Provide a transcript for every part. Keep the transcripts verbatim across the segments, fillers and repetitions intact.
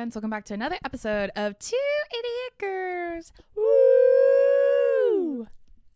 friends. Welcome back to another episode of Two Idiot Girls. Woo!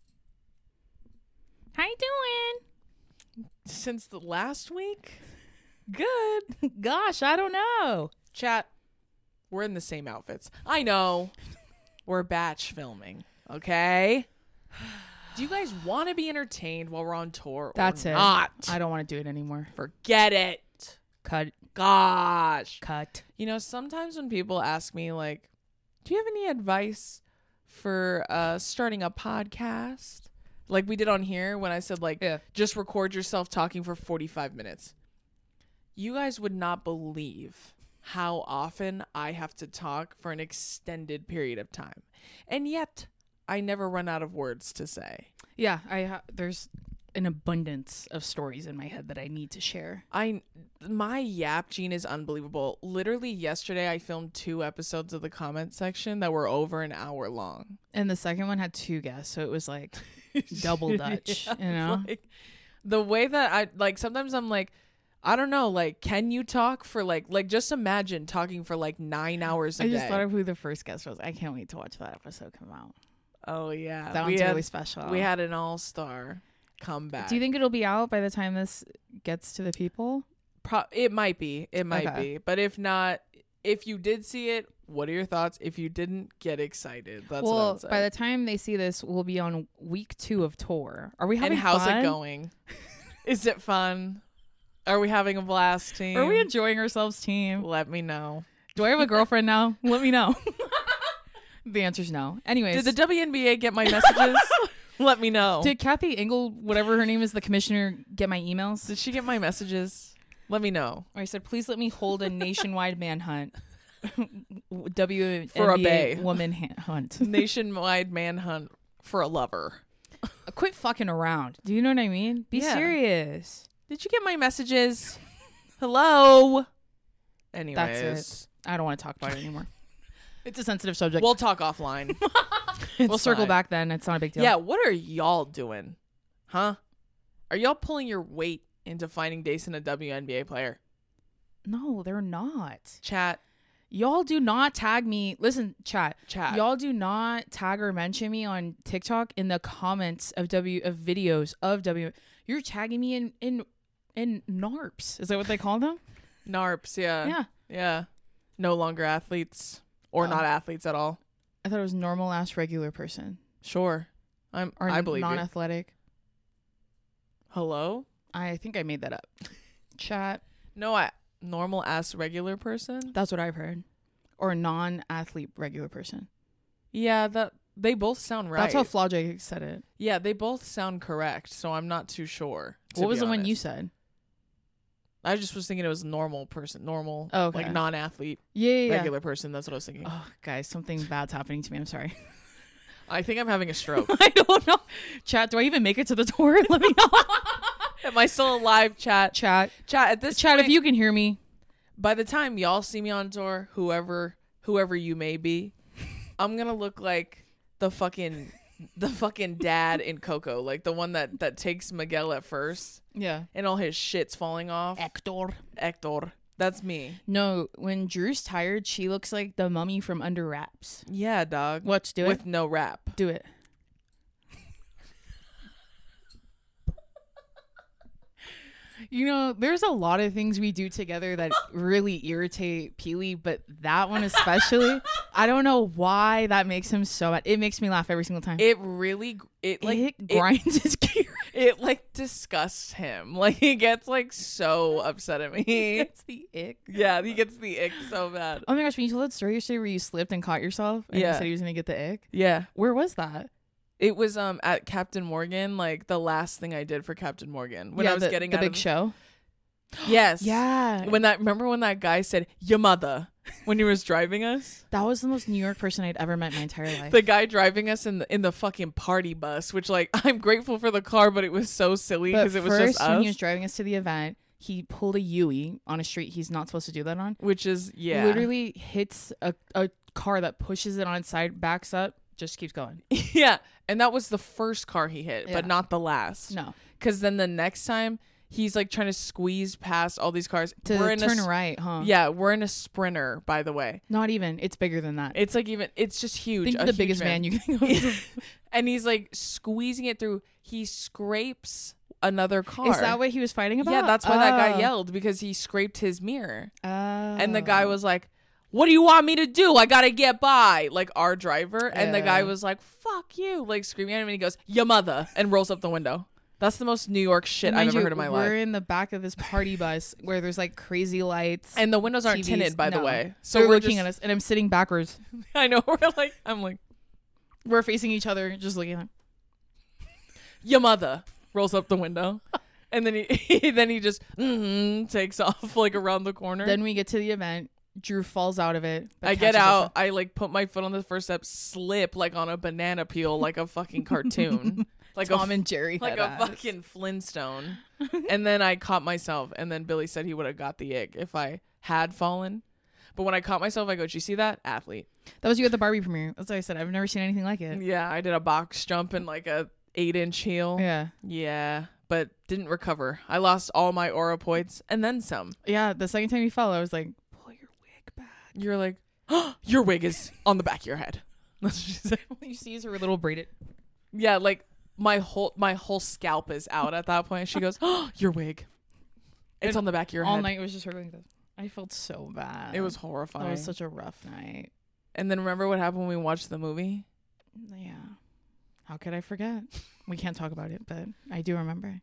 How you doing? Since the last week? Good. Gosh, I don't know. Chat, we're in the same outfits. I know. We're batch filming, okay? Do you guys want to be entertained while we're on tour? That's or it. Not. I don't want to do it anymore. Forget it. Cut. Gosh. Cut. You know, sometimes when people ask me, like, do you have any advice for uh, starting a podcast? Like we did on here when I said, like, Yeah. just record yourself talking for forty-five minutes. You guys would not believe how often I have to talk for an extended period of time. And yet, I never run out of words to say. Yeah, I ha- there's an abundance of stories in my head that I need to share. I my yap gene is unbelievable. Literally yesterday I filmed two episodes of the comment section that were over an hour long. And the second one had two guests, so it was like double Dutch, yeah, you know? Like, the way that I like sometimes I'm like, I don't know, like, can you talk for like like just imagine talking for like nine hours a I day. just thought of who the first guest was. I can't wait to watch that episode come out. Oh yeah. That we one's had, really special. We had an all-star comeback. Do you think it'll be out by the time this gets to the people? Pro- it might be. It might Okay. be. But if not, if you did see it, what are your thoughts? If you didn't, get excited. That's what I Well, would say. by the time they see this, we'll be on week two of tour. Are we having and how's fun? it going? Is it fun? Are we having a blast, team? Are we enjoying ourselves, team? Let me know. Do I have a girlfriend now? Let me know. The answer's no. Anyways. Did the W N B A get my messages? Let me know. Did Kathy Engel, whatever her name is, the commissioner, get my emails? Did she get my messages? Let me know. I said, please let me hold a nationwide manhunt. W N B A For a bae. woman ha- hunt. Nationwide manhunt for a lover. Quit fucking around. Do you know what I mean? Be Yeah. serious. Did you get my messages? Hello? Anyways. That's it. I don't want to talk about it anymore. It's a sensitive subject. We'll talk offline. we'll circle fine. back then. It's not a big deal. Yeah, what are y'all doing? Huh? Are y'all pulling your weight into finding Dason a W N B A player? No, they're not. Chat. Y'all do not tag me. Listen, chat. Chat. Y'all do not tag or mention me on TikTok in the comments of W of videos of W. You're tagging me in in in NARPs. Is that what they call them? NARPs, yeah. Yeah. Yeah. No longer athletes. Or Oh. not athletes at all. I thought it was normal ass regular person Sure. I'm or I believe you. non-athletic. Hello? I think I made that up. Chat. No, I normal ass regular person? That's what I've heard. Or non-athlete regular person. Yeah, that they both sound right. That's how Flaujae said it. Yeah, they both sound correct, so I'm not too sure. to What was be the one you honest. said? I just was thinking it was normal person, normal, Oh, okay. like non-athlete, Yeah, yeah, yeah. regular person. That's what I was thinking. Oh, guys, something bad's happening to me. I'm sorry. I think I'm having a stroke. I don't know. Chat, do I even make it to the tour? Let me know. Am I still alive, chat? Chat. Chat, at this Chat, point, if you can hear me. by the time y'all see me on tour, whoever whoever you may be, I'm gonna look like the fucking the fucking dad in Coco, like the one that that takes Miguel at first Yeah. and all his shit's falling off. Hector. Hector. That's me. No, when Drew's tired, she looks like the mummy from Under Wraps. Yeah, dog. Let's do With it. no rap. Do it. You know, there's a lot of things we do together that really irritate Peely, but that one especially, I don't know why that makes him so mad. It makes me laugh every single time. It really it like it it, grinds his gears. it like disgusts him. Like he gets like so upset at me. It's the ick. Yeah, he gets the ick so bad. Oh my gosh, when you told that story yesterday where you slipped and caught yourself and Yeah. you said he was going to get the ick, Yeah. where was that? It was um at Captain Morgan, like the last thing I did for Captain Morgan when yeah, I was the, getting the out big of, show. Yes. Yeah. When that remember when that guy said your mother when he was driving us? That was the most New York person I'd ever met in my entire life. The guy driving us in the in the fucking party bus, which like I'm grateful for the car, but it was so silly But because it was first, just us. when he was driving us to the event, he pulled a Yui on a street he's not supposed to do that on. which is yeah. Literally hits a, a car that pushes it on its side, backs up, just keeps going. Yeah. And that was the first car he hit, Yeah. but not the last. No. Because then the next time he's like trying to squeeze past all these cars To we're in turn a, right, huh? Yeah, we're in a Sprinter, by the way. Not even. It's bigger than that. It's like even it's just huge. Think a of the huge biggest van you can go to. And he's like squeezing it through. He scrapes another car. Is that what he was fighting about? Yeah, that's why that guy Oh. yelled, because he scraped his mirror. Oh. And the guy was like, what do you want me to do? I gotta get by. Like our driver. And the guy Yeah. was like, fuck you. Like screaming at him. And he goes, your mother. And rolls up the window. That's the most New York shit And I've mind ever you, heard in my we're life. in the back of this party bus where there's like crazy lights. And the windows aren't T Vs. tinted, by the No. way. So They're we're looking just, at us, and I'm sitting backwards. I know. We're like, I'm like, We're facing each other, just looking at them. your mother rolls up the window. And then he then he just mm-hmm, takes off like around the corner. Then we get to the event. Drew falls out of it. but I get catches us out. up. I like put my foot on the first step, slip like on a banana peel, like a fucking cartoon, like Tom a and Jerry, like head a ass. fucking Flintstone. And then I caught myself. And then Billy said he would have got the ick if I had fallen. But when I caught myself, I go, "Did you see that athlete?" That was you at the Barbie premiere. That's what I said. I've never seen anything like it. Yeah, I did a box jump in like a eight inch heel. Yeah, Yeah, but didn't recover. I lost all my aura points and then some. yeah. The second time you fell, I was like, "Pull your wig back." You're like, oh, your wig is on the back of your head. That's what she said. All you see is her little braided. Yeah, like my whole my whole scalp is out at that point. She goes, oh, your wig. It's And on the back of your All head. night it was just her going this. I felt so bad. It was horrifying. That was such a rough night. And then remember what happened when we watched the movie? Yeah. How could I forget? We can't talk about it, but I do remember.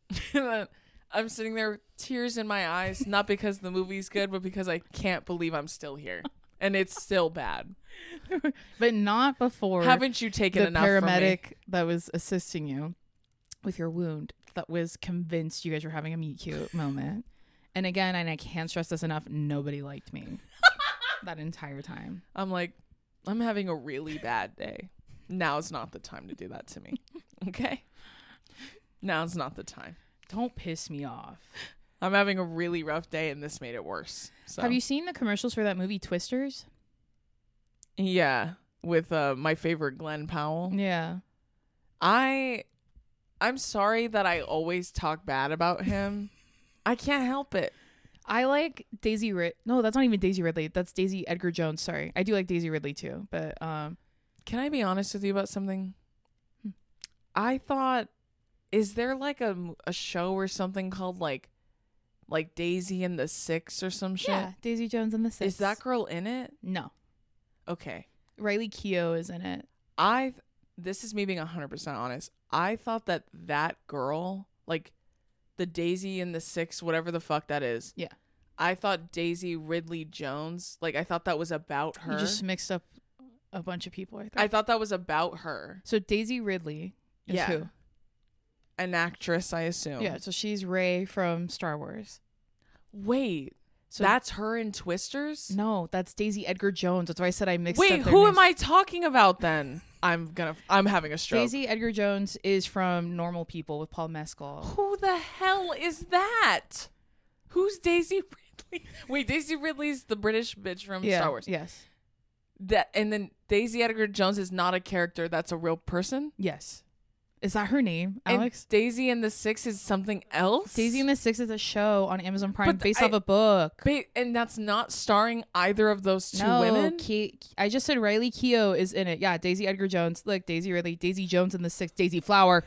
I'm sitting there, tears in my eyes, not because the movie's good, but because I can't believe I'm still here. And it's still bad. But not before Haven't you taken the enough from me? paramedic that was assisting you with your wound that was convinced you guys were having a meet cute moment. And again, and I can't stress this enough, nobody liked me that entire time. I'm like, I'm having a really bad day. Now's not the time to do that to me. Okay? Now's not the time. Don't piss me off. I'm having a really rough day, and this made it worse. So. Have you seen the commercials for that movie Twisters? Yeah, with uh, my favorite Glenn Powell. Yeah. I, I'm sorry that I always talk bad about him. I can't help it. I like Daisy Rid. No, that's not even Daisy Ridley. That's Daisy Edgar Jones. Sorry. I do like Daisy Ridley too, but um Can I be honest with you about something? Hmm. I thought, is there like a, a show or something called like, like Daisy and the Six or some shit? yeah, Daisy Jones and the Six. Is that girl in it? No. Okay. Riley Keough is in it. I this is me being one hundred percent honest. I thought that that girl, like the Daisy and the Six, whatever the fuck that is. Yeah. I thought Daisy Ridley Jones, like I thought that was about her. You just mixed up a bunch of people, I think. I thought that was about her. So Daisy Ridley is Yeah. who? An actress, I assume. Yeah, so she's Rey from Star Wars. Wait, So that's her in Twisters? no, that's Daisy Edgar Jones. That's why I said I mixed Wait, up their who names. am I talking about then? I'm gonna I'm having a stroke. Daisy Edgar Jones is from Normal People with Paul Mescal. Who the hell is that? Who's Daisy Ridley? Wait, Daisy Ridley's the British bitch from Yeah, Star Wars. yes. That and then Daisy Edgar Jones is not a character, that's a real person? Yes. Is that her name, Alex? And Daisy and the Six is something else? Daisy and the Six is a show on Amazon Prime But based I- off a book. Ba- and that's not starring either of those two no, women? Ke- I just said Riley Keough is in it. Yeah, Daisy Edgar Jones. Look, Daisy Ridley, Daisy Jones and the Six, Daisy Flower.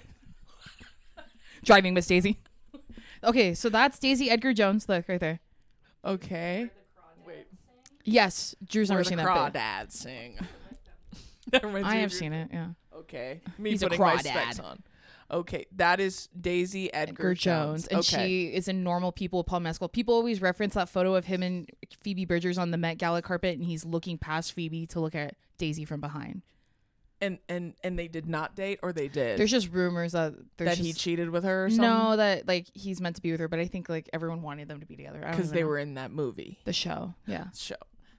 Driving Miss Daisy. Okay, so that's Daisy Edgar Jones. Look right there. Okay. Wait. Yes, Drew's Where never the seen that. but crawdads sing. That reminds I me have of your- seen it. Yeah. Okay. Me He's a putting my crawdad. specs on. Okay. That is Daisy Edgar, Edgar Jones, and okay. she is in Normal People with Paul Mescal. People always reference that photo of him and Phoebe Bridgers on the Met Gala carpet, and he's looking past Phoebe to look at Daisy from behind. And and and they did not date, or they did. There's just rumors that there's that just, he cheated with her or something? no, that like he's meant to be with her, but I think like everyone wanted them to be together Because they were in that movie the show. Yeah, show.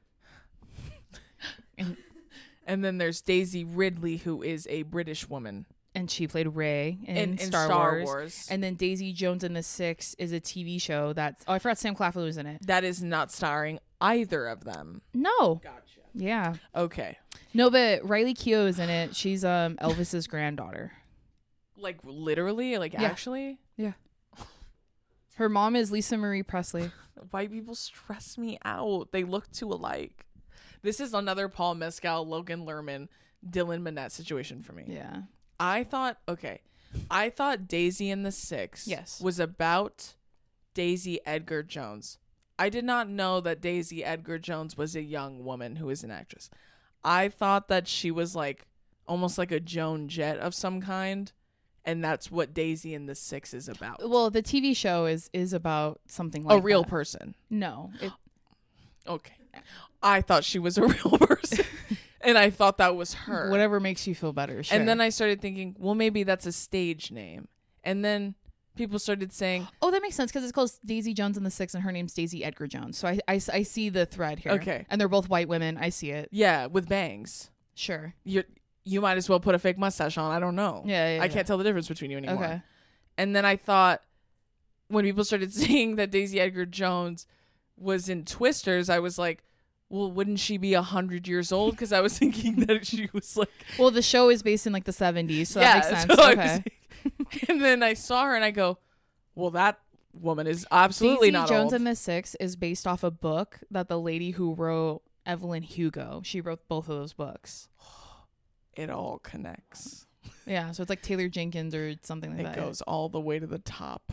and, And then there's Daisy Ridley, who is a British woman and she played Rey in, in, in Star, Star, Wars. Wars. And then Daisy Jones and the Six is a T V show that's oh I forgot Sam Claflin was in it. That is not starring either of them. No, Gotcha. yeah, Okay. no, but Riley Keough is in it. She's um Elvis's granddaughter. Like literally, like Yeah. actually. Yeah. Her mom is Lisa Marie Presley. White people stress me out. They look too alike. This is another Paul Mescal, Logan Lerman, Dylan Minnette situation for me. Yeah. I thought, okay, I thought Daisy and the Six Yes. was about Daisy Edgar Jones. I did not know that Daisy Edgar Jones was a young woman who is an actress. I thought that she was like almost like a Joan Jett of some kind, and that's what Daisy and the Six is about. Well, the T V show is is about something like a real that. person. No. It, Okay. I thought she was a real person, and I thought that was her. whatever makes you feel better. Sure. And then I started thinking, well, maybe that's a stage name. And then people started saying, oh, that makes sense because it's called Daisy Jones and the Six, and her name's Daisy Edgar Jones. So I, I, I see the thread here. Okay. And they're both white women. I see it. yeah, with bangs. Sure. You you might as well put a fake mustache on. I don't know. Yeah, yeah, I yeah. can't tell the difference between you anymore. Okay. And then I thought, when people started saying that Daisy Edgar Jones was in Twisters, I was like, well, wouldn't she be a hundred years old? Because I was thinking that she was like, Well, the show is based in like the seventies, so yeah. that makes sense. so I Okay. was like- and then I saw her and I go, well, that woman is absolutely Daisy not Jones old. and the Six is based off a book that the lady who wrote Evelyn Hugo, she wrote both of those books. It all connects. Yeah, so it's like Taylor Jenkins or something like It that. goes all the way to the top.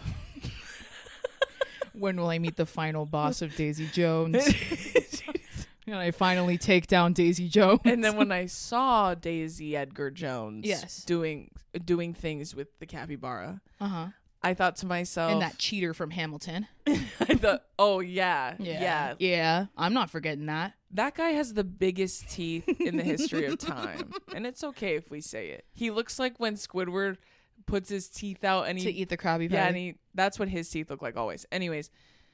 When will I meet the final boss of Daisy Jones? And I finally take down Daisy Jones. And then when I saw Daisy Edgar Jones Yes. doing doing things with the capybara, uh-huh. I thought to myself, And that cheater from Hamilton. I thought, oh yeah, Yeah. yeah, Yeah. I'm not forgetting that. that guy has the biggest teeth in the history of time, and it's okay if we say it. He looks like when Squidward puts his teeth out and he To eat the Krabby Patty. yeah, and he that's what his teeth look like always. Anyways,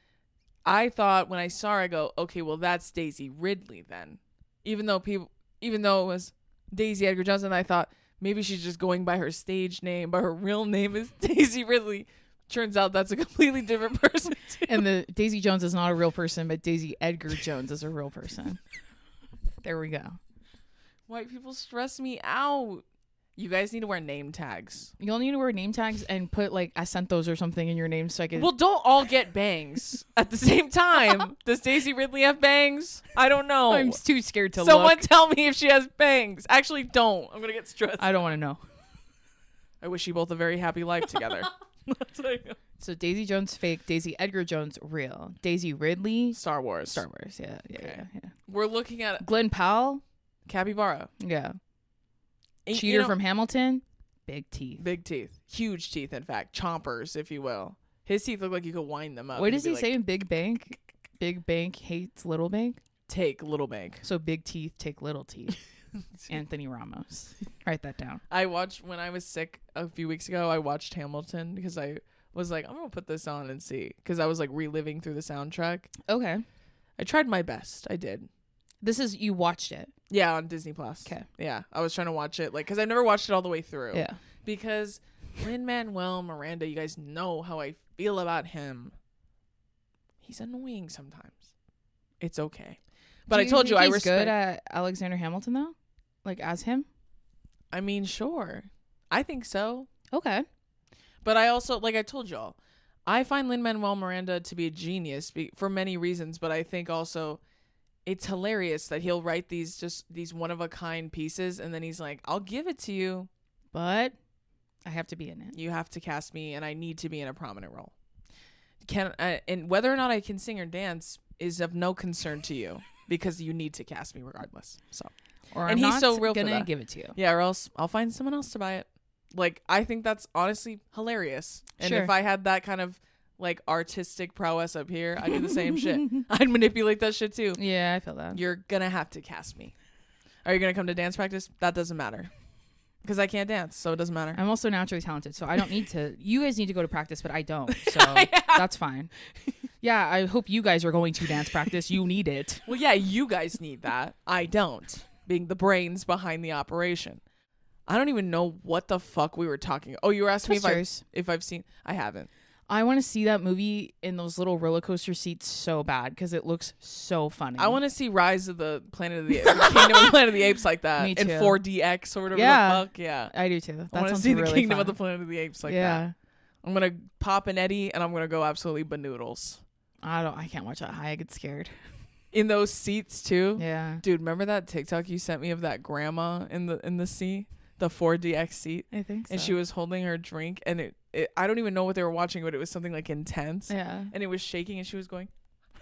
I thought when I saw her, I go, okay, well that's Daisy Ridley then. Even though people, even though it was Daisy Edgar Jones, and I thought maybe she's just going by her stage name, but her real name is Daisy Ridley. Turns out that's a completely different person too. And the Daisy Jones is not a real person, but Daisy Edgar Jones is a real person. There we go. White people stress me out. You guys need to wear name tags. You'll need to wear name tags and put like acentos or something in your name so I can. Well, don't all get bangs at the same time. Does Daisy Ridley have bangs? I don't know. I'm too scared to Someone look. tell me if she has bangs. Actually, don't. I'm gonna get stressed. I don't want to know. I wish you both a very happy life together. That's what I know. So Daisy Jones fake, Daisy Edgar Jones real, Daisy Ridley Star Wars. Star Wars. Yeah, yeah, Okay. yeah, yeah. We're looking at Glenn Powell. capybara. Yeah. You Cheater know- from Hamilton. Big teeth. big teeth, huge teeth. In fact, chompers, if you will. His teeth look like you could wind them up. What and does be he like, say in Big Bank? Big Bank hates Little Bank. Take little bank. So big teeth take little teeth. Anthony Ramos. Write that down. I watched when I was sick a few weeks ago. I watched Hamilton because I was like, I'm gonna put this on and see, because I was like reliving through the soundtrack. Okay. I tried my best. I did. This is you watched it. Yeah, on Disney Plus. Okay. Yeah, I was trying to watch it like because I never watched it all the way through. Yeah. Because Lin-Manuel Miranda, you guys know how I feel about him. He's annoying sometimes. It's okay. But Do I told think you I he's respect. good at Alexander Hamilton though, like as him. I mean, sure. I think so. Okay. But I also, like I told y'all, I find Lin-Manuel Miranda to be a genius be- for many reasons, but I think also it's hilarious that he'll write these just these one-of-a-kind pieces, and then he's like, I'll give it to you. But I have to be in it. You have to cast me, and I need to be in a prominent role. Can uh, And whether or not I can sing or dance is of no concern to you, because you need to cast me regardless. So, Or And I'm he's not so real for gonna that. give it to you. yeah, or else I'll find someone else to buy it. Like, I think that's honestly hilarious. And Sure. if I had that kind of like artistic prowess up here, I'd do the same shit. I'd manipulate that shit too. Yeah, I feel that. You're gonna have to cast me. Are you gonna come to dance practice? That doesn't matter, because I can't dance, so it doesn't matter. I'm also naturally talented, so I don't need to. You guys need to go to practice, but I don't. So Yeah. that's fine. Yeah, I hope you guys are going to dance practice. You need it. Well, yeah, you guys need that. I don't. Being the brains behind the operation. I don't even know what the fuck we were talking. Oh, you were asking me if, Twisters. I, if I've seen. I haven't. I want to see that movie in those little roller coaster seats so bad because it looks so funny. I want to see Rise of the Planet of the Apes, Kingdom of the Planet of the Apes like that Me in too. four D X or whatever Yeah. the fuck. Yeah. I do too. That I want to sounds see the really Kingdom fun. of the Planet of the Apes like yeah. that. I'm gonna pop an Eddie and I'm gonna go absolutely banoodles I don't. I can't watch that high. I get scared. in those seats too. Yeah. Dude, remember that TikTok you sent me of that grandma in the in the seat, the four D X seat, I think so. and she was holding her drink, and it, it I don't even know what they were watching, but it was something like intense, Yeah. and it was shaking, and she was going,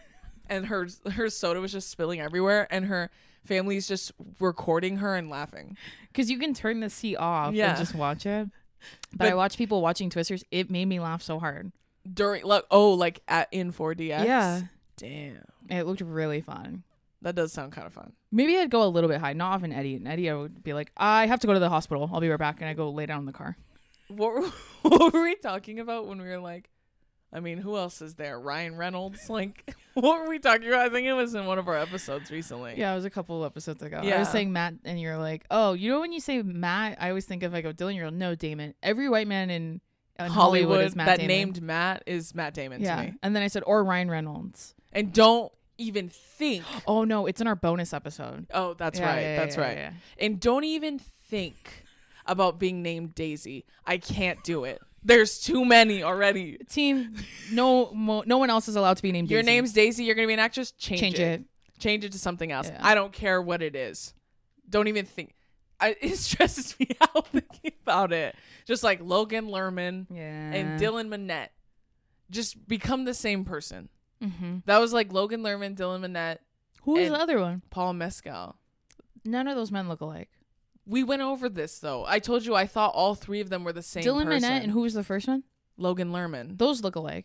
and her her soda was just spilling everywhere, and her family's just recording her and laughing. Because you can turn the seat off Yeah. and just watch it. But, But- I watch people watching Twisters. It made me laugh so hard. During like oh like at in four D X. Yeah. Damn, It looked really fun. that does sound kind of fun. Maybe I'd go a little bit high. Not often Eddie. And Eddie, I would be like, I have to go to the hospital. I'll be right back. And I go lay down in the car. What were, what were we talking about when we were like, I mean, who else is there? Ryan Reynolds? Like, what were we talking about? I think it was in one of our episodes recently. Yeah, it was a couple episodes ago. I Yeah. was saying Matt, and you're like, oh, you know when you say Matt, I always think of like, oh, Dylan. You're like, no, Damon. Every white man in, in Hollywood, Hollywood, is Matt that Damon. named Matt is Matt Damon Yeah. to me. And then I said, or Ryan Reynolds. And don't even think. Oh, no, it's in our bonus episode. Oh, that's Yeah, right. yeah, that's yeah, right. yeah. And don't even think about being named Daisy. I can't do it. There's too many already. Team, no, mo- no one else is allowed to be named Your Daisy. name's Daisy. You're going to be an actress. Change, Change it. it. Change it to something else. Yeah. I don't care what it is. Don't even think. I, it stresses me out thinking about it. Just like Logan Lerman Yeah. and Dylan Minnette. Just become the same person. Mm-hmm. That was like Logan Lerman, Dylan Minnette, Who was And- the other one? Paul Mescal. None of those men look alike. We went over this though. I told you I thought all three of them were the same Dylan person. Minnette and who was the first one? Logan Lerman. Those look alike.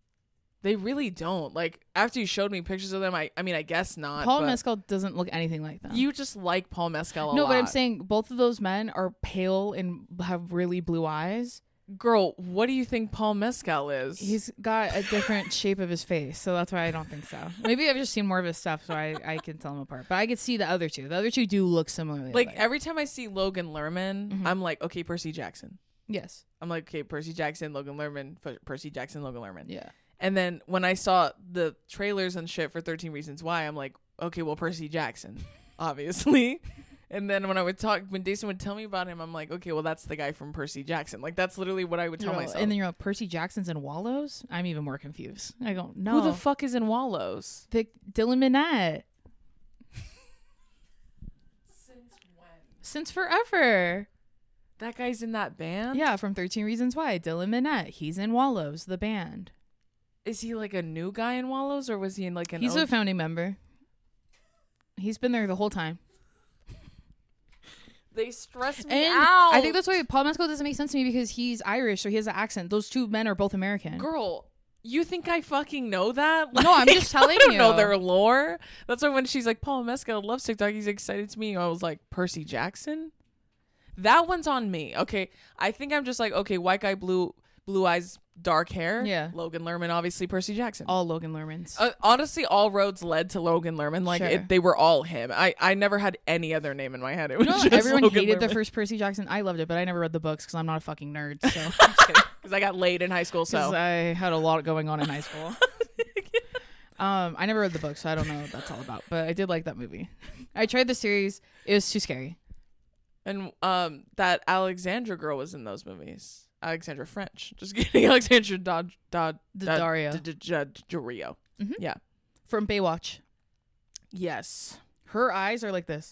They really don't. Like after you showed me pictures of them, I I mean I guess not. Paul but Mescal doesn't look anything like them. You just like Paul Mescal a no, lot. but I'm saying both of those men are pale and have really blue eyes. Girl, what do you think Paul Mescal is? He's got a different shape of his face, so that's why I don't think so. Maybe I've just seen more of his stuff, so I, I can tell them apart. But I could see the other two. The other two do look similarly like alike. every time I see Logan Lerman, Mhm. I'm like, okay, Percy Jackson. Yes. I'm like, okay, Percy Jackson, Logan Lerman, F- Percy Jackson, Logan Lerman. Yeah. And then when I saw the trailers and shit for thirteen Reasons Why, I'm like, okay, well, Percy Jackson, obviously. And then when I would talk, when Jason would tell me about him, I'm like, okay, well, that's the guy from Percy Jackson. Like, that's literally what I would tell You're- myself. And then you're like, Percy Jackson's in Wallows? I'm even more confused. I go, no. Who the fuck is in Wallows? The Dylan Minnette. Since when? Since forever. That guy's in that band? Yeah, from thirteen Reasons Why. Dylan Minnette. He's in Wallows, the band. Is he like a new guy in Wallows, or was he in like an He's O G? a founding member. He's been there the whole time. They stress me And out. I think that's why Paul Mescal doesn't make sense to me because he's Irish, so he has an accent. Those two men are both American. Girl, you think I fucking know that? No, I'm just telling I don't know you. their lore. That's why when she's like, Paul Mescal loves TikTok, he's excited to me. I was like, Percy Jackson? That one's on me. Okay. I think I'm just like, okay, white guy, blue blue eyes, dark hair. Yeah. Logan Lerman, obviously Percy Jackson. All Logan Lermans. Uh, honestly, all roads led to Logan Lerman. Like Sure. it, they were all him. I, I never had any other name in my head. It was No, just everyone Logan hated the Lerman. first Percy Jackson. I loved it, but I never read the books because I'm not a fucking nerd. So Because I got laid in high school. 'Cause So I had a lot going on in high school. um, I never read the book, so I don't know what that's all about. But I did like that movie. I tried the series. It was too scary. And um, that Alexandra girl was in those movies. Alexandra French. Just kidding. Alexandra Dod Dod Daddario. Daddario. Mhm. Yeah. From Baywatch. Yes. Her eyes are like this.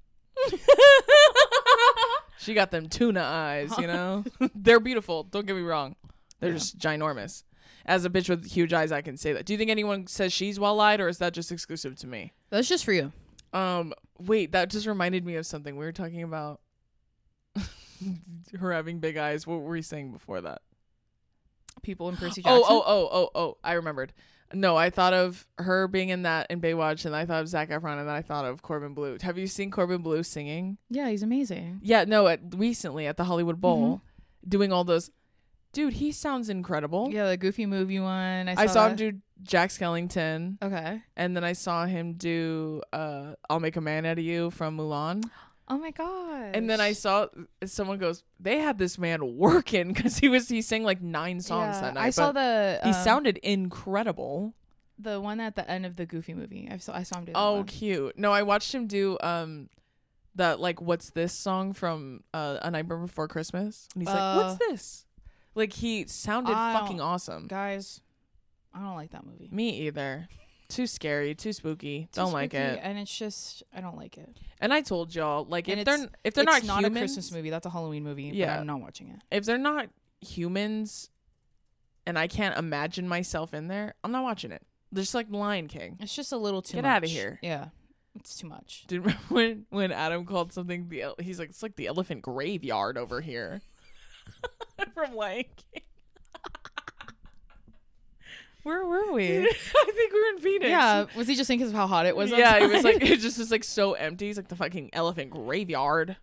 She got them tuna eyes, you know? They're beautiful. Don't get me wrong. They're Yeah. just ginormous. As a bitch with huge eyes, I can say that. Do you think anyone says she's well-eyed, or is that just exclusive to me? That's just for you. Um, wait, that just reminded me of something. We were talking about her having big eyes. What were we saying before that? People in Percy Jackson. Oh, oh, oh, oh, oh, I remembered. No, I thought of her being in that in Baywatch, and I thought of Zac Efron, and then I thought of Corbin Blue. Have you seen Corbin Blue singing? Yeah, he's amazing. Yeah, no, at, recently at the Hollywood Bowl, doing all those. Dude, he sounds incredible. Yeah, the Goofy movie one. I saw, I saw him that. do Jack Skellington, Okay. and then I saw him do uh, I'll Make a Man Out of You from Mulan. Oh my god. And then I saw someone goes, they had this man working because he was he sang like nine songs yeah, that night. I saw but the. he um, sounded incredible. the one at the end of the Goofy movie. I saw. I saw him do. That Oh, one. cute. No, I watched him do um that like what's this song from uh A Nightmare Before Christmas? And he's Uh, like, what's this? Like, he sounded I fucking don't- awesome. Guys, I don't like that movie. Me either. Too scary, too spooky. Too don't like spooky, it. and it's just I don't like it. And I told y'all, like, And if they're it's- if they're it's not, not humans, a Christmas movie. That's a Halloween movie. Yeah. But I'm not watching it. if they're not humans, and I can't imagine myself in there, I'm not watching it. Just like Lion King. It's just a little too Get much. outta here. Yeah, it's too much. Dude, remember when when Adam called something the el- he's like, it's like the elephant graveyard over here from Lion King. Where were we? I think we were in Phoenix. Yeah, was he just saying because of how hot it was? yeah, it was outside? like it just was like so empty. He's like the fucking elephant graveyard.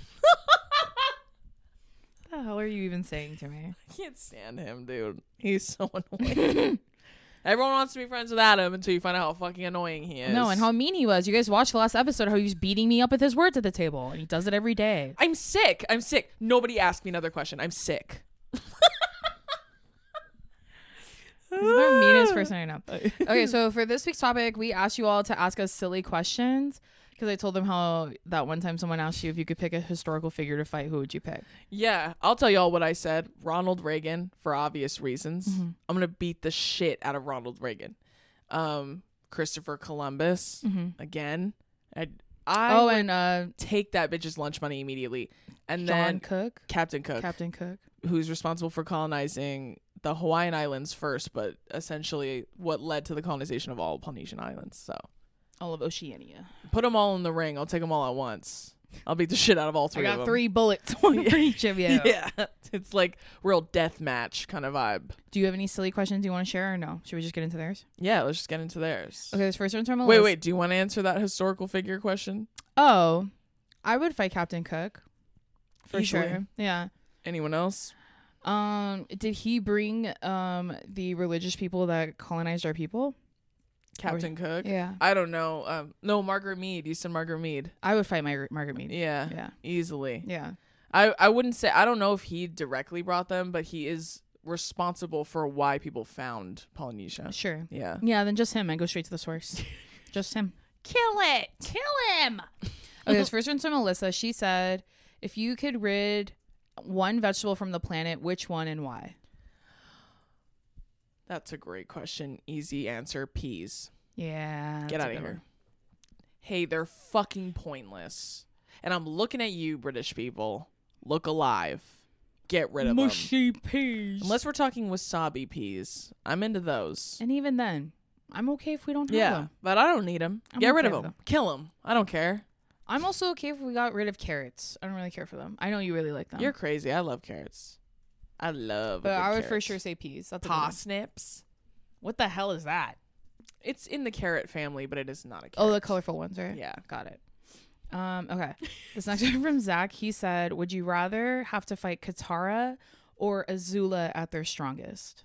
What the hell are you even saying to me? I can't stand him, dude. He's so annoying. Everyone wants to be friends with Adam until you find out how fucking annoying he is. No, and how mean he was. You guys watched the last episode how he was beating me up with his words at the table, and he does it every day. I'm sick. I'm sick. Nobody asked me another question. I'm sick. He's the meanest person I know. Okay, so for this week's topic, we asked you all to ask us silly questions because I told them how that one time someone asked you if you could pick a historical figure to fight, who would you pick? Yeah, I'll tell y'all what I said. Ronald Reagan, for obvious reasons. Mm-hmm. I'm gonna beat the shit out of Ronald Reagan. Um, Christopher Columbus, Mm-hmm. again. I, I Oh, would and uh, take that bitch's lunch money immediately. And John then Cook, Captain Cook, Captain Cook. who's responsible for colonizing the Hawaiian Islands first, but essentially what led to the colonization of all Polynesian islands. So All of Oceania. put them all in the ring. I'll take them all at once. I'll beat the shit out of all three I of got them. three bullets, one for each of you. Yeah, it's like real death match kind of vibe. Do you have any silly questions you want to share or no? Should we just get into theirs? Yeah, let's just get into theirs. Okay, this first one's from Wait, Melissa. wait. Do you want to answer that historical figure question? Oh, I would fight Captain Cook. For Easily. sure. Yeah. Anyone else? Um, did he bring um the religious people that colonized our people? Captain Cook? Yeah. I don't know. Um, no, Margaret Mead. You said Margaret Mead. I would fight Margaret Margaret Mead. Yeah, Yeah. easily. Yeah. I, I wouldn't say, I don't know if he directly brought them, but he is responsible for why people found Polynesia. Sure. Yeah. Yeah, then just him. I go straight to the source. Just him. Kill it. Kill him. Okay, this first one's from Melissa. She said, if you could rid one vegetable from the planet, which one and why? That's a great question. Easy answer. Peas. Yeah. Get that's a out of good here. one. Hey, they're fucking pointless. And I'm looking at you, British people. Look alive. Get rid of them. Mushy peas. Unless we're talking wasabi peas. I'm into those. And even then, I'm okay if we don't have Yeah, them. but I don't need them. I'm Get rid okay of with them. Kill them. I don't care. I'm also okay if we got rid of carrots. I don't really care for them. I know you really like them. You're crazy. I love carrots. I love. a but good I would for carrot. sure say peas. That's a good one. Parsnips. What the hell is that? It's in the carrot family, but it is not a carrot. Oh, the colorful ones, right? Yeah. Got it. Um, okay. This next one from Zach. He said, would you rather have to fight Katara or Azula at their strongest?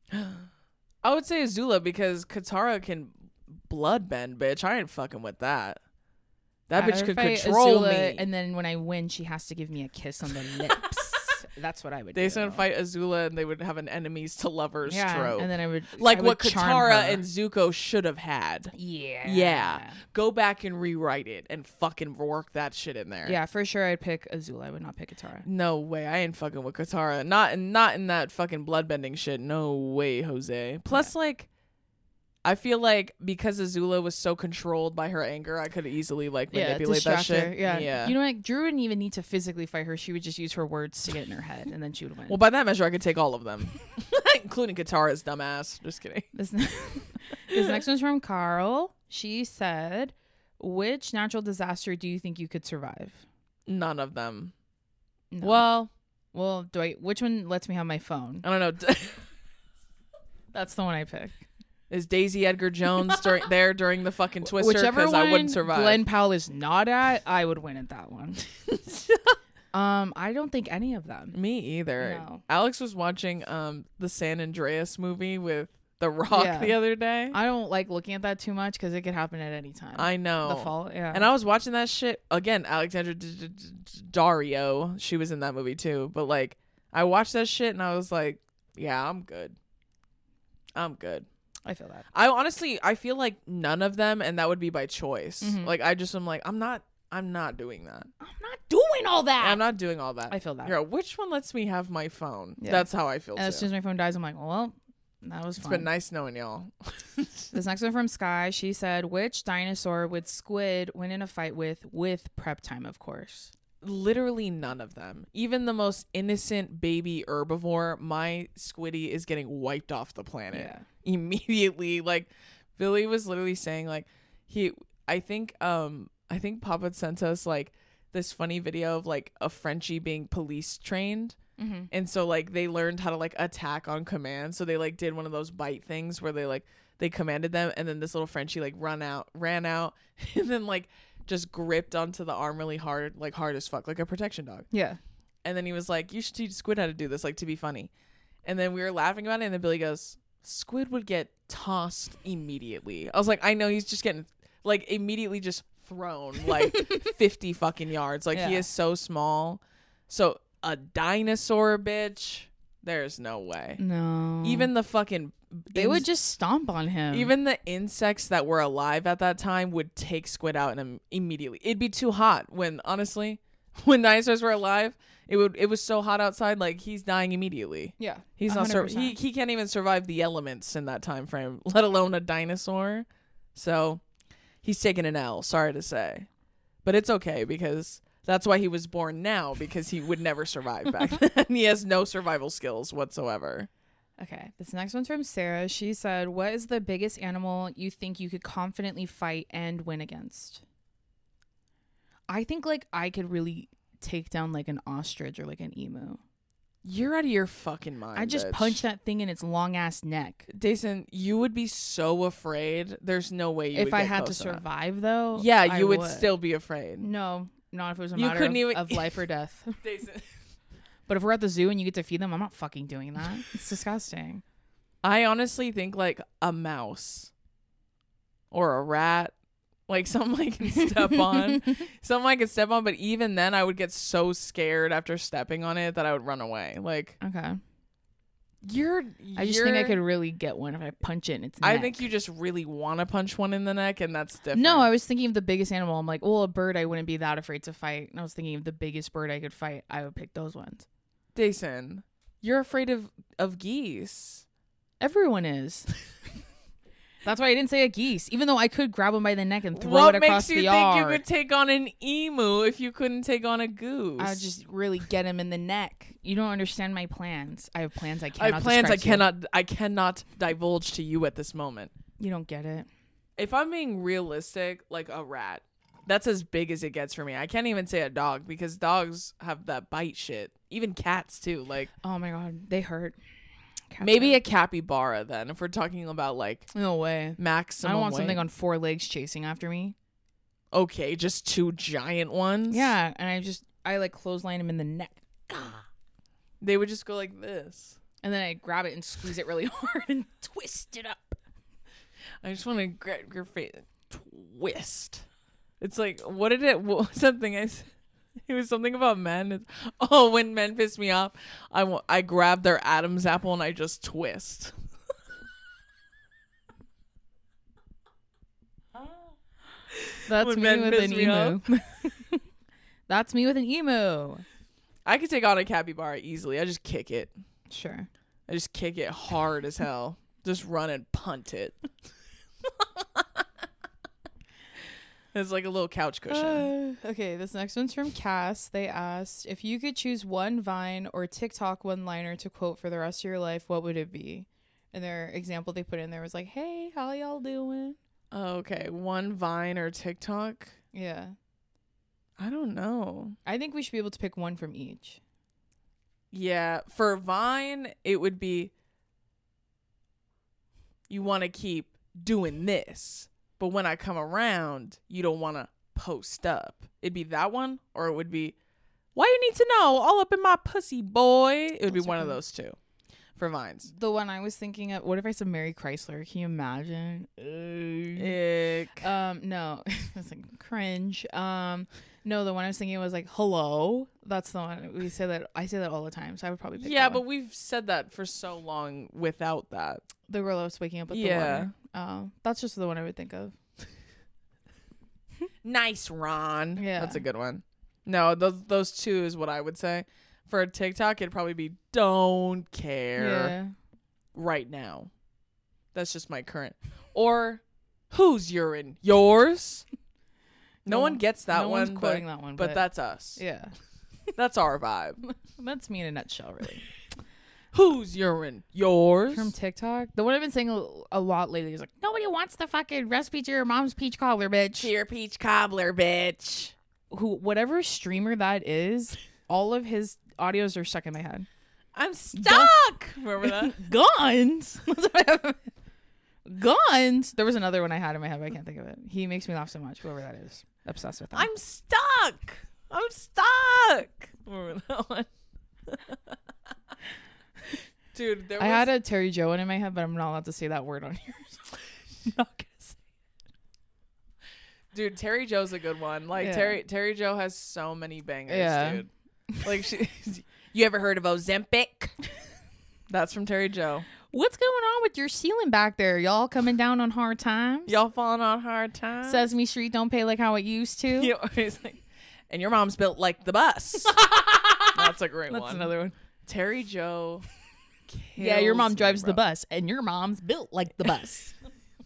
I would say Azula because Katara can bloodbend, bitch. I ain't fucking with that. That I bitch would could fight control Azula, me. And then when I win, she has to give me a kiss on the lips. That's what I would They do. said fight Azula and they would have an enemies to lovers yeah, trope. and then I would like I what would charm Katara her. and Zuko should have had. Yeah. Yeah. Go back and rewrite it and fucking work that shit in there. Yeah, for sure I'd pick Azula. I would not pick Katara. No way. I ain't fucking with Katara. Not in not in that fucking bloodbending shit. No way, Jose. Plus, like, I feel like because Azula was so controlled by her anger, I could easily like Yeah, manipulate that distract her. shit. Yeah. Yeah. You know what? Drew wouldn't even need to physically fight her. She would just use her words to get in her head, and then she would win. Well, by that measure, I could take all of them, including Katara's dumbass. Just kidding. This, ne- this next one's from Carl. She said, which natural disaster do you think you could survive? None of them. No. Well, well, do I? Which one lets me have my phone? I don't know. That's the one I pick. Is Daisy Edgar Jones dur- there during the fucking Twister? Whichever Because one I wouldn't survive. Glenn Powell is not at, I would win at that one. um, I don't think any of them. Me either. No. Alex was watching um the San Andreas movie with The Rock Yeah. the other day. I don't like looking at that too much because it could happen at any time. I know. The fall, yeah. And I was watching that shit again. Alexandra D- D- D- Dario, she was in that movie too. But like, I watched that shit and I was like, yeah, I'm good. I'm good. I feel that. I honestly, I feel like none of them, and that would be by choice. Mhm. Like, I just am like, I'm not, I'm not doing that. I'm not doing all that. I'm not doing all that. I feel that. Girl, which one lets me have my phone? Yeah. That's how I feel And too. as soon as my phone dies, I'm like, well, that was It's fun. been nice knowing y'all. This next one from Sky. She said, which dinosaur would Squid win in a fight with, with prep time, of course? Literally none of them. Even the most innocent baby herbivore, my Squiddy is getting wiped off the planet Yeah. immediately. Like Billy was literally saying, like he, I think, um, I think Papa sent us like this funny video of like a Frenchie being police trained. Mm-hmm. And so like they learned how to like attack on command. So they like did one of those bite things where they like they commanded them, and then this little Frenchie like run out, ran out, and then like just gripped onto the arm really hard, like hard as fuck, like a protection dog. Yeah. And then he was like, "You should teach Squid how to do this, like to be funny." And then we were laughing about it, and then Billy goes, "Squid would get tossed immediately." I was like, "I know, he's just getting like immediately just thrown like fifty fucking yards. Like Yeah. he is so small." So a dinosaur, bitch, there's no way. No. Even the fucking they ins- would just stomp on him. even the insects that were alive at that time would take Squid out and im- immediately. It'd be too hot. When honestly, when dinosaurs were alive, it would it was so hot outside, like he's dying immediately. Yeah. He's not sur- one hundred percent. he he can't even survive the elements in that time frame, let alone a dinosaur. So he's taking an L, sorry to say. But it's okay, because that's why he was born now, because he would never survive back then. He has no survival skills whatsoever. Okay, this next one's from Sarah. She said, what is the biggest animal you think you could confidently fight and win against? I think, like, I could really take down, like, an ostrich or, like, an emu. You're out of your fucking mind. I just bitch. punch that thing in its long-ass neck. Jason, you would be so afraid. There's no way you If would I get had to close enough. survive, though, Yeah, I you would, still be afraid. No, not if it was a You matter couldn't of, even- of life or death. Jason. But if we're at the zoo and you get to feed them, I'm not fucking doing that. It's disgusting. I honestly think like a mouse or a rat, like something I can step on, something I could step on. But even then, I would get so scared after stepping on it that I would run away. Like Okay. you're, I just you're- think I could really get one if I punch it in its I neck. think you just really want to punch one in the neck, and that's different. No, I was thinking of the biggest animal. I'm like, well, a bird I wouldn't be that afraid to fight. And I was thinking of the biggest bird I could fight. I would pick those ones. Jason, you're afraid of of geese. Everyone is. That's why I didn't say a geese, even though I could grab one by the neck and throw What it across makes you the think yard. you could take on an emu if you couldn't take on a goose? I would just really get him in the neck. You don't understand my plans. I have plans I I cannot have plans I describe to you. cannot I cannot divulge to you at this moment. You don't get it. If I'm being realistic, like a rat, that's as big as it gets for me. I can't even say a dog, because dogs have that bite shit. Even cats too. Like Oh my god, they hurt. Cats maybe hurt. a capybara then, if we're talking about like no way. maximum I don't want weight. something on four legs chasing after me. Okay, just two giant ones. Yeah, and I just I like clothesline him in the neck, They would just go like this. and then I grab it and squeeze it really hard and twist it up. I just want to grab your face and twist. It's like, what did it, what was that thing I said? It was something about men. It's, oh, when men piss me off, I, wa- I grab their Adam's apple and I just twist. That's When me men with piss an me emu. That's me with an emu. I could take on a capybara easily. I just kick it. Sure. I just kick it hard as hell. Just run and punt it. It's like a little couch cushion. Uh, okay, this next one's from Cass. They asked, if you could choose one Vine or TikTok one-liner to quote for the rest of your life, what would it be? And their example they put in there was like, hey, how y'all doing? Oh, okay, one Vine or TikTok? Yeah. I don't know. I think we should be able to pick one from each. Yeah, for Vine, it would be, you want to keep doing this, but when I come around, you don't want to post up. It'd be that one, or it would be, why you need to know? All up in my pussy, boy. It would be Those are one of good. those two for Vines. The one I was thinking of, what if I said Mary Chrysler? Can you imagine? Ick. Um, no, it's like cringe. Um, no, the one I was thinking was like hello. That's the one we say that. I say that all the time, so I would probably pick. Yeah, that but one. we've said that for so long without that. The girl I was waking up with Yeah. the water. Oh, that's just the one I would think of. Nice, Ron. Yeah. That's a good one. No, those those two is what I would say. For a TikTok, it'd probably be don't care Yeah. right now. That's just my current. Or whose urine? Yours? No, No, one gets that no one, one's but, quoting that one, but but that's us. yeah. That's our vibe. That's me in a nutshell, really. Whose urine? Yours? From TikTok, the one I've been saying a, a lot lately is like, nobody wants the fucking recipe to your mom's peach cobbler, bitch. Your peach cobbler, bitch. Who, whatever streamer that is, all of his audios are stuck in my head. I'm stuck. Remember that? Guns. That's what I have. Guns. There was another one I had in my head, but I can't think of it. He makes me laugh so much. Whoever that is, obsessed with him. I'm stuck. I'm stuck. Remember that one? Dude, there was... I had a Terry Joe one in my head, but I'm not allowed to say that word on here. So I'm not gonna say Dude, Terry Joe's a good one. Like Yeah. Terry Terry Joe has so many bangers, Yeah. dude. Like she You ever heard of Ozempic? That's from Terry Joe. What's going on with your ceiling back there? Y'all coming down on hard times? Y'all falling on hard times? Sesame Street don't pay like how it used to. You know, he's like, and your mom's built like the bus. That's a great That's one. another one. Terry Joe. Yeah, your mom kills me, drives the bro. bus, and your mom's built like the bus.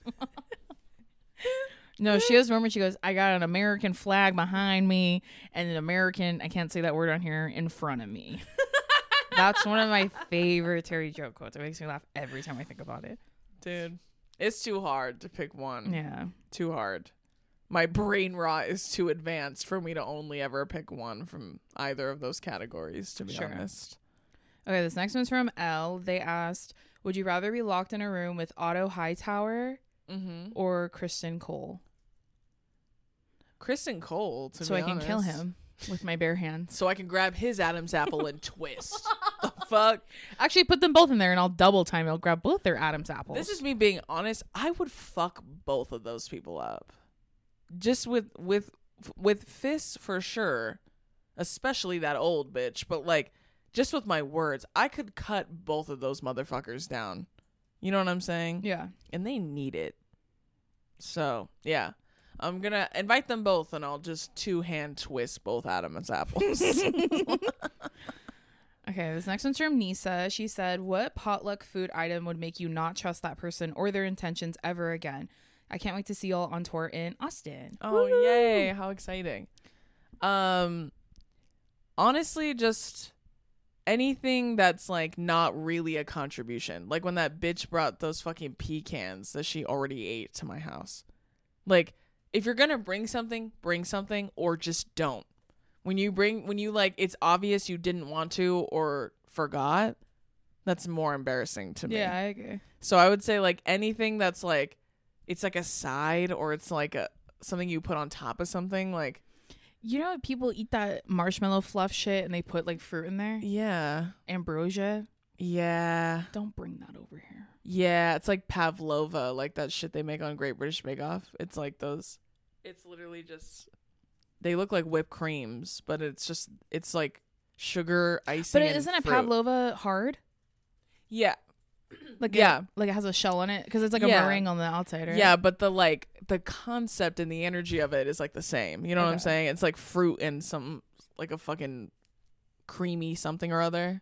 No, she has one where she goes, I got an American flag behind me and an American, I can't say that word on here, in front of me. That's one of my favorite Terry Joe quotes. It makes me laugh every time I think about it. Dude, it's too hard to pick one. Yeah. Too hard. My brain rot is too advanced for me to only ever pick one from either of those categories, to be Sure. honest. Okay, this next one's from Elle. They asked, would you rather be locked in a room with Otto Hightower Mm-hmm. or Kristen Cole? Kristen Cole, to So be I can honest. kill him with my bare hands. So I can grab his Adam's apple and twist. The fuck? Actually, put them both in there and I'll double time. I'll grab both their Adam's apples. This is me being honest. I would fuck both of those people up. Just with with with fists for sure. Especially that old bitch. But like, just with my words, I could cut both of those motherfuckers down. You know what I'm saying? Yeah. And they need it. So, yeah. I'm going to invite them both and I'll just two-hand twist both Adam's apples. Okay, this next one's from Nisa. She said, what potluck food item would make you not trust that person or their intentions ever again? I can't wait to see y'all on tour in Austin. Oh, Woo! yay. How exciting. Um, honestly, just anything that's like not really a contribution. Like when that bitch brought those fucking pecans that she already ate to my house. Like, if you're going to bring something, bring something or just don't. When you bring, when you like, it's obvious you didn't want to or forgot, that's more embarrassing to me. Yeah, I agree. So I would say like anything that's like, it's like a side or it's like a something you put on top of something like. You know, people eat that marshmallow fluff shit and they put like fruit in there? Yeah. Ambrosia. Yeah. Don't bring that over here. Yeah. It's like pavlova, like that shit they make on Great British Bake Off. It's like those. It's literally just. They look like whipped creams, but it's just, it's like sugar, icing, But and isn't a fruit. pavlova hard? Yeah. Like Yeah. it, like it has a shell on it because it's like Yeah. a meringue on the outside, right? Yeah, but the like the concept and the energy of it is like the same. You know what I'm Okay. saying? It's like fruit and some like a fucking creamy something or other.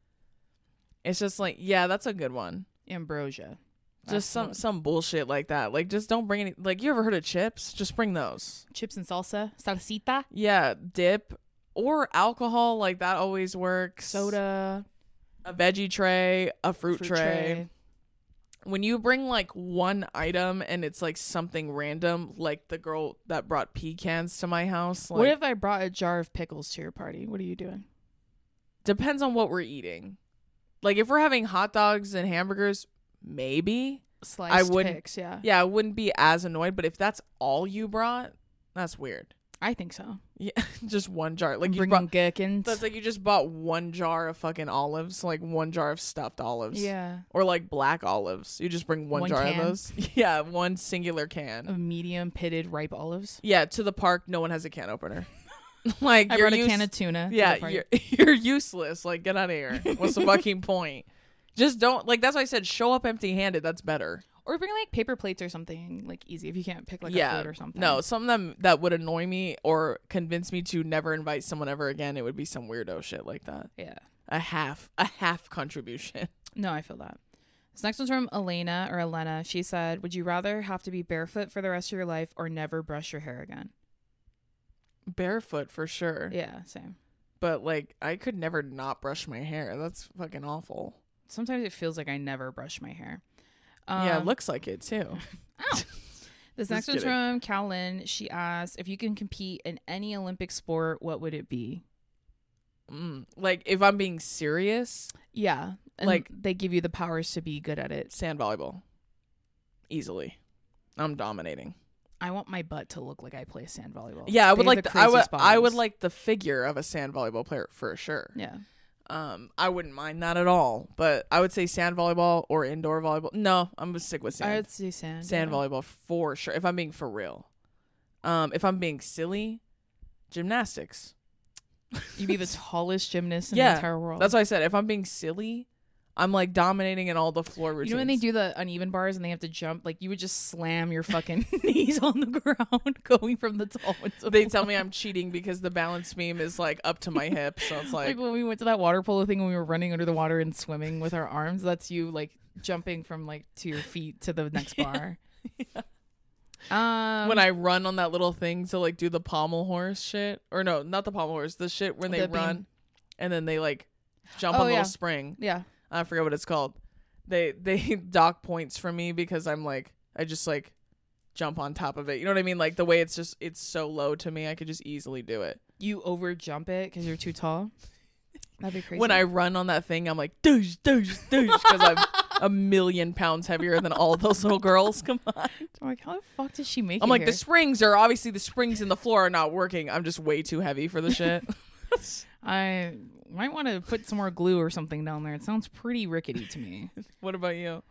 It's just like, yeah, that's a good one. Ambrosia. That's Just some one. some bullshit like that. Like just don't bring any like you ever heard of chips? Just bring those. Chips and salsa. Salsita. Yeah, dip or alcohol, like that always works. Soda. A veggie tray, a fruit, Fruit tray. tray. When you bring like one item and it's like something random, like the girl that brought pecans to my house, like What if I brought a jar of pickles to your party? What are you doing? depends on what we're eating. Like if we're having hot dogs and hamburgers, maybe. Sliced I wouldn't- picks, yeah. Yeah, I wouldn't be as annoyed, but if that's all you brought, that's weird. I think so. Yeah, just one jar. Like you Bringing brought gherkins. that's like you just bought one jar of fucking olives, like one jar of stuffed olives. yeah. Or like black olives. You just bring one, One jar can? of those. Yeah, one singular can. Of medium pitted ripe olives. Yeah, to the park, no one has a can opener. Like I you're brought a use- can of tuna. to the Yeah, party. you're you're useless. Like get out of here. What's the fucking point? Just don't like. That's why I said show up empty-handed. That's better. Or bring like paper plates or something like easy if you can't pick like yeah. a food or something. No, something that, that would annoy me or convince me to never invite someone ever again. It would be some weirdo shit like that. Yeah. A half, a half contribution. No, I feel that. This next one's from Elena or Elena. She said, would you rather have to be barefoot for the rest of your life or never brush your hair again? Barefoot for sure. Yeah, same. But like, I could never not brush my hair. That's fucking awful. Sometimes it feels like I never brush my hair. Um, yeah, it looks like it too. Ow. This next one's kidding. from Callan. She asked, if you can compete in any Olympic sport, what would it be? Mm. Like, if I'm being serious, Yeah. And Like- they give you the powers to be good at it. sand volleyball. Easily. I'm dominating. I want my butt to look like I play sand volleyball. Yeah, I They would have like the the, I would craziest I would bodies. like the figure of a sand volleyball player for sure. Yeah. Um, I wouldn't mind that at all. But I would say sand volleyball or indoor volleyball. No, I'm gonna stick with sand. I would say sand. Sand yeah. volleyball for sure. If I'm being for real. Um, if I'm being silly, gymnastics. You'd be the tallest gymnast in Yeah, the entire world. That's why I said if I'm being silly, I'm like dominating in all the floor routines. You know when they do the uneven bars and they have to jump, like you would just slam your fucking knees on the ground going from the tall one to They the tell low. me I'm cheating because the balance beam is like up to my hip, so it's like, Like when we went to that water polo thing when we were running under the water and swimming with our arms, that's you like jumping from like to your feet to the next bar. Yeah. Um, when I run on that little thing to like do the pommel horse shit, or no, not the pommel horse, the shit when they The beam. run and then they like jump Oh, on a yeah. little spring. yeah, I forget what it's called. They they dock points from me because I'm like I just like jump on top of it. You know what I mean? Like the way it's just it's so low to me, I could just easily do it. you over jump it because you're too tall. That'd be crazy. When I run on that thing, I'm like douche douche douche because I'm a million pounds heavier than all those little girls. Come on. I'm like, how the fuck did she make I'm it like here? the springs are obviously the springs in the floor are not working. I'm just way too heavy for the shit. I might want to put some more glue or something down there. It sounds pretty rickety to me. What about you?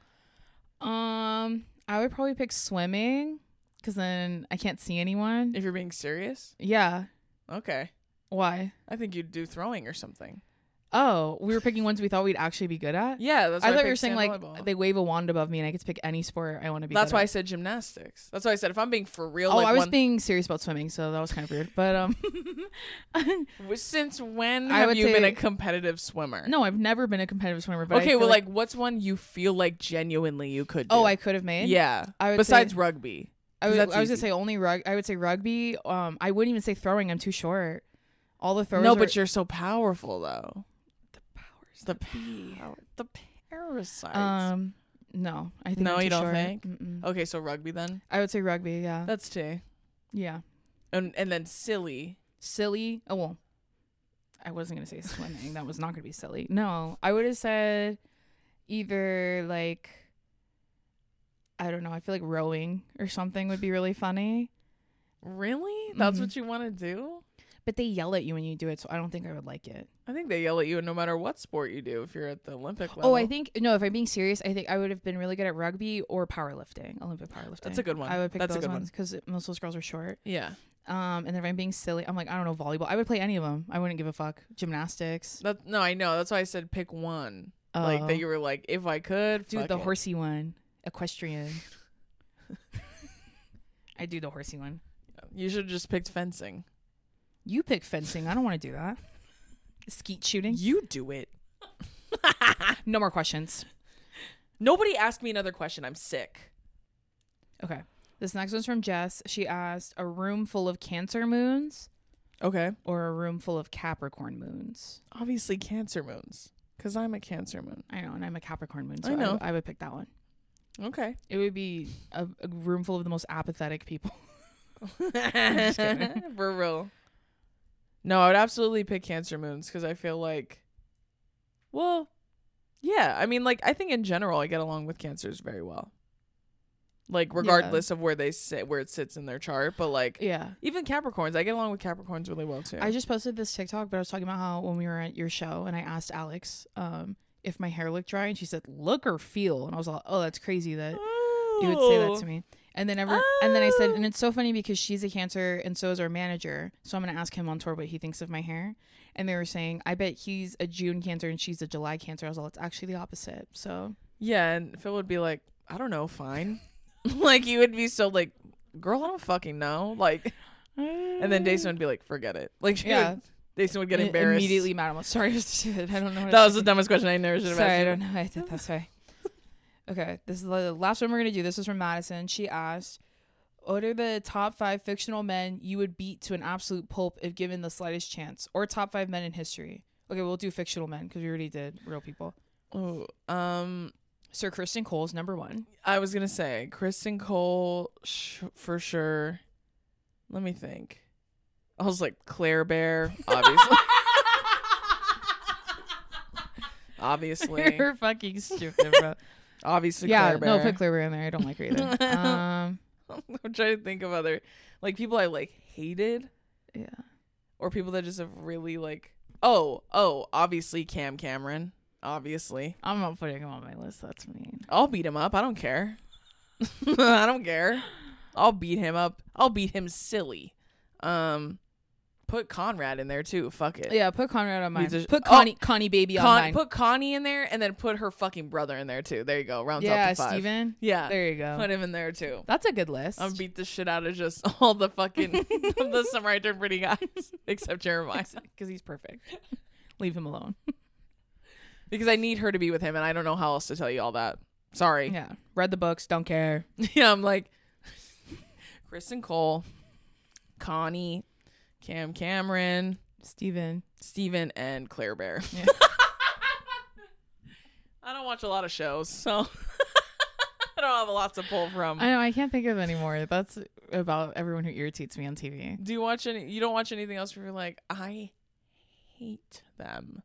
Um, I would probably pick swimming because then I can't see anyone. If you're being serious? Yeah. Okay. Why? I think you'd do throwing or something. Oh, we were picking ones we thought we'd actually be good at. Yeah, that's why I thought you were picked saying sand like volleyball. they wave a wand above me and I get to pick any sport I want to be. That's good why I at. said gymnastics. That's why I said if I'm being for real. Oh, like I was one, being serious about swimming, so that was kind of weird. But um, Since when I have would you been say- a competitive swimmer? no, I've never been a competitive swimmer. But I Okay, feel well, like, what's one you feel like genuinely you could do? oh, I could have made. yeah. I would Besides say- rugby. I 'Cause would, that's I was gonna easy. say only rug. I would say rugby. Um, I wouldn't even say throwing. I'm too short. All the throws. No, are- but you're so powerful though. the powers. The that be. power, the parasites. Um, no, I think No, I'm too you don't short. think? Mm-mm. okay, so rugby then. I would say rugby. Yeah, That's two. yeah. And and then silly. Silly. Oh well, I wasn't gonna say swimming. That was not gonna be silly. No, I would have said either like I don't know. I feel like rowing or something would be really funny. Really? That's Mhm. what you want to do? But they yell at you when you do it, so I don't think I would like it. I think they yell at you no matter what sport you do if you're at the Olympic level. Oh, I think no. If I'm being serious, I think I would have been really good at rugby or powerlifting, Olympic powerlifting. That's a good one. I would pick That's a those good one. ones because most of those girls are short. Yeah. Um, and then if I'm being silly, I'm like I don't know volleyball. I would play any of them. I wouldn't give a fuck. Gymnastics. That no, I know. That's why I said pick one. Like Oh. that you were like, if I could, do fuck the it. horsey one, equestrian. I do the horsey one. You should have just picked fencing. You pick fencing. I don't want to do that. Skeet shooting. You do it. No more questions. Nobody asked me another question. I'm sick. Okay. This next one's from Jess. She asked a room full of Cancer moons Okay. or a room full of Capricorn moons. Obviously, Cancer moons. Because I'm a Cancer moon. I know, and I'm a Capricorn moon, so I I, know. would- I would pick that one. Okay. It would be a, a room full of the most apathetic people. just kidding. For real. No, I would absolutely pick Cancer moons because I feel like, well, yeah. I mean, like, I think in general, I get along with Cancers very well. Like, regardless of where they sit, where it sits in their chart. But, like, Yeah. even Capricorns, I get along with Capricorns really well, too. I just posted this TikTok, but I was talking about how when we were at your show and I asked Alex um, if my hair looked dry, and she said, look or feel. And I was like, oh, that's crazy that you would say that to me. And then ever, and then I said, and it's so funny because she's a Cancer and so is our manager. So I'm going to ask him on tour what he thinks of my hair. And they were saying, I bet he's a June Cancer and she's a July Cancer. I was like, it's actually the opposite. So Yeah, and Phil would be like, I don't know, fine. Like, you would be so like, girl, I don't fucking know. Like, and then Dason would be like, forget it. Like, she Yeah. would, Dason would get I- embarrassed. Immediately mad. I'm sorry. I don't know. What That was the dumbest question I never should have Sorry, asked. I you. don't know. I did that. Sorry. Okay, this is the last one we're gonna do. This is from Madison. She asked, "What are the top five fictional men you would beat to an absolute pulp if given the slightest chance, or top five men in history?" Okay, we'll do fictional men because we already did real people. Oh, um, Sir Kristen Cole's number one. I was gonna say Kristen Cole sh- for sure. Let me think. I was like Claire Bear, obviously. obviously, You're fucking stupid, bro. obviously. Yeah, Claire Bear. no, put Claire Bear in there. I don't like her either. um, I'm trying to think of other like people I like hated yeah. or people that just have really like. Oh, oh, obviously Cam Cameron. Obviously, I'm not putting him on my list. That's mean. I'll beat him up. I don't care. I don't care. I'll beat him up. I'll beat him silly. Um, put Conrad in there too. Fuck it. Yeah, put Conrad on mine. He's a- Put oh, Connie, Connie baby on Con- mine. put Connie in there and then put her fucking brother in there too. There you go. Rounds yeah, up to five. Steven. Yeah. There you go. Put him in there too. That's a good list. I'm beat the shit out of just all the fucking the Summer I Turned Pretty guys except Jeremiah because he's perfect. Leave him alone. because I need her to be with him and I don't know how else to tell you all that. Sorry. Yeah. Read the books. Don't care. Yeah, I'm like Kristen Cole, Connie, Cam Cameron, Steven. Steven, and Claire Bear. Yeah. I don't watch a lot of shows, so I don't have a lot to pull from. I know. I can't think of any more. That's about everyone who irritates me on T V. Do you watch any? You don't watch anything else where you're like, I hate them.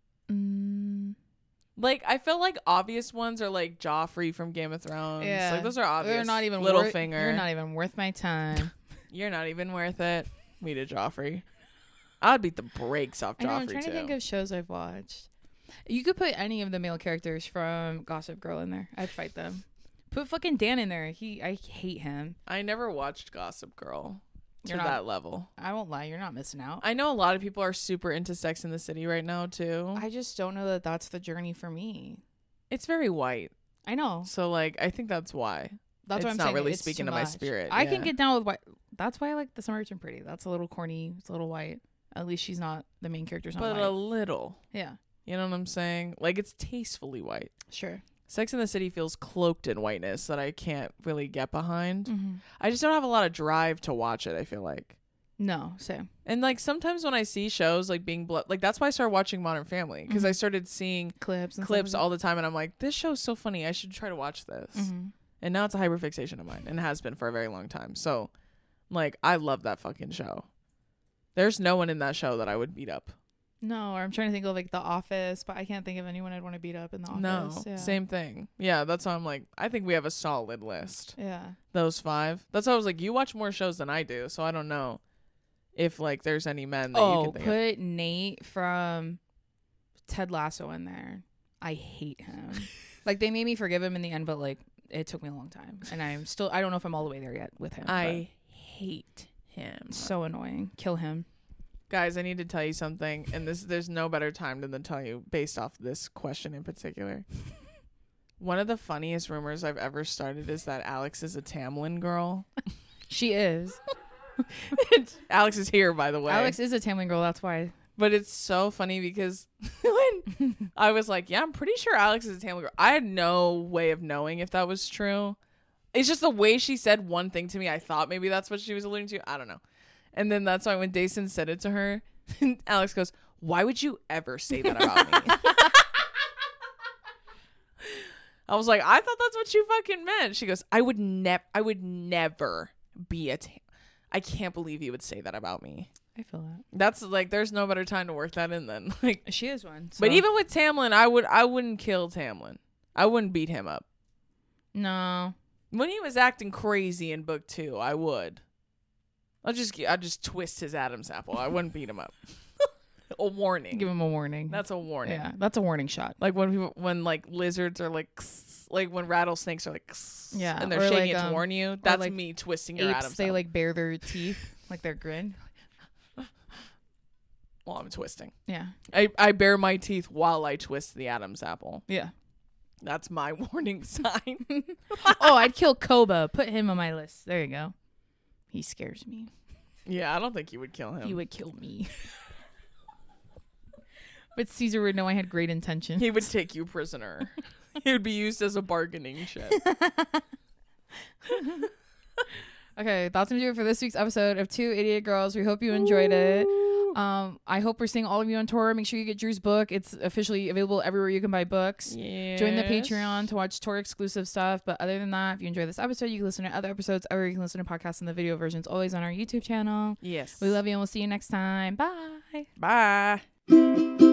Mm, Like, I feel like obvious ones are like Joffrey from Game of Thrones. yeah. Like, those are obvious. They're not even Littlefinger. worth, You're not even worth my time. You're not even worth it. Meet a Joffrey. I'd beat the brakes off I know, Joffrey I'm trying too. to think of shows I've watched. You could put any of the male characters from Gossip Girl in there. I'd fight them. Put fucking Dan in there. He, I hate him. I never watched Gossip Girl to You're not- that level. I won't lie. You're not missing out. I know a lot of people are super into Sex in the City right now too. I just don't know that that's the journey for me. It's very white, I know. so like I think that's why. That's It's what I'm not saying. really It's speaking too to my much. spirit, I can yeah. get down with white. That's why I like the Summer Turned Pretty. That's a little corny. It's a little white. At least she's not the main character's not But white. a little. Yeah, You know what I'm saying? Like it's tastefully white. sure. Sex in the City feels cloaked in whiteness that I can't really get behind. Mm-hmm. I just don't have a lot of drive to watch it, I feel like. No, same. And like sometimes when I see shows like being blood, like that's why I started watching Modern Family because I Mhm. started seeing Clips, and clips stuff all the time and I'm like, this show's so funny. I should try to watch this. Mm-hmm. And now it's a hyperfixation of mine and has been for a very long time. So like I love that fucking show. There's no one in that show that I would beat up. No, or I'm trying to think of like The Office, but I can't think of anyone I'd want to beat up in The Office. No, yeah. same thing. Yeah, that's why I'm like, I think we have a solid list. Yeah. Those five. That's why I was like, you watch more shows than I do, so I don't know if like there's any men that you Oh, can think put Nate from Ted Lasso in there. I hate him. Like they made me forgive him in the end, but like it took me a long time, and I'm still I don't know if I'm all the way there yet with him. of. I hate him. but so annoying. Kill him. Guys, I need to tell you something, and this there's no better time than to tell you based off this question in particular. One of the funniest rumors I've ever started is that Alex is a Tamlin girl. She is. Alex is here, by the way. Alex is a Tamlin girl. That's why. But it's so funny because when I was like, yeah, I'm pretty sure Alex is a Tamlin girl. I had no way of knowing if that was true. It's just the way she said one thing to me. I thought maybe that's what she was alluding to. I don't know. And then that's why when Dason said it to her, Alex goes, why would you ever say that about me? I was like, I thought that's what you fucking meant. She goes, I would never, I would never be a Tam. I can't believe you would say that about me. I feel that. That's like, there's no better time to work that in than like. She is one. But so- even with Tamlin, I would, I wouldn't kill Tamlin. I wouldn't beat him up. no. When he was acting crazy in book two, I would. I'll just, I'll just twist his Adam's apple. I wouldn't beat him up. A warning. Give him a warning. That's a warning. Yeah, that's a warning shot. Like when people, when like lizards are like, like when rattlesnakes are like, Yeah, and they're or shaking like, it to um, warn you. That's like me twisting your Apes, Adam's they apple like bare their teeth, like their grin. while I'm twisting. Yeah, I, I bare my teeth while I twist the Adam's apple. yeah. That's my warning sign. Oh, I'd kill Koba. Put him on my list. There you go. He scares me. Yeah, I don't think you would kill him. He would kill me. But Caesar would know I had great intentions. He would take you prisoner. He would be used as a bargaining chip. Okay, that's gonna do it for this week's episode of Two Idiot Girls. We hope you enjoyed it. Um, I hope we're seeing all of you on tour. Make sure you get Drew's book. It's officially available everywhere you can buy books. Yes. Join the Patreon to watch tour exclusive stuff. But other than that, if you enjoy this episode, you can listen to other episodes, or you can listen to podcasts and the video versions always on our YouTube channel. Yes. We love you and we'll see you next time. Bye. Bye.